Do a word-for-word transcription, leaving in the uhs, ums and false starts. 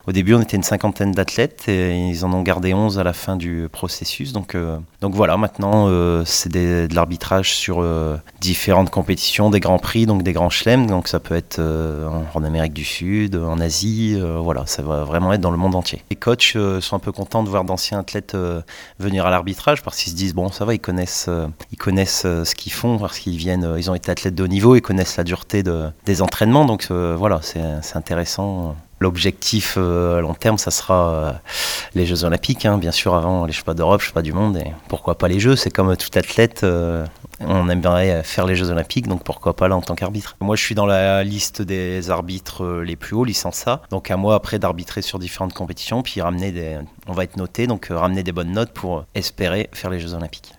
Au début, on était une cinquantaine d'athlètes et ils en ont gardé onze à la fin du processus. Donc, euh, donc voilà, maintenant, euh, c'est des, de l'arbitrage sur euh, différentes compétitions, des grands prix, donc des grands chelems. Donc ça peut être euh, en Amérique du Sud, en Asie, euh, voilà, ça va vraiment être dans le monde entier. Les coachs euh, sont un peu contents de voir d'anciens athlètes euh, venir à l'arbitrage parce qu'ils se disent, bon, ça va, ils connaissent, euh, ils connaissent euh, ce qu'ils font parce qu'ils viennent, euh, ils ont été athlètes de haut niveau, ils connaissent la dureté de, des entraînements. Donc euh, voilà, c'est, c'est intéressant. L'objectif euh, à long terme, ça sera euh, les Jeux Olympiques, hein, bien sûr, avant les Championnats d'Europe, les Championnats du Monde, et pourquoi pas les Jeux, c'est comme tout athlète, euh, on aimerait faire les Jeux Olympiques, donc pourquoi pas là en tant qu'arbitre. Moi je suis dans la liste des arbitres les plus hauts, licence A, donc à moi après d'arbitrer sur différentes compétitions, puis ramener des, on va être noté, donc euh, ramener des bonnes notes pour espérer faire les Jeux Olympiques.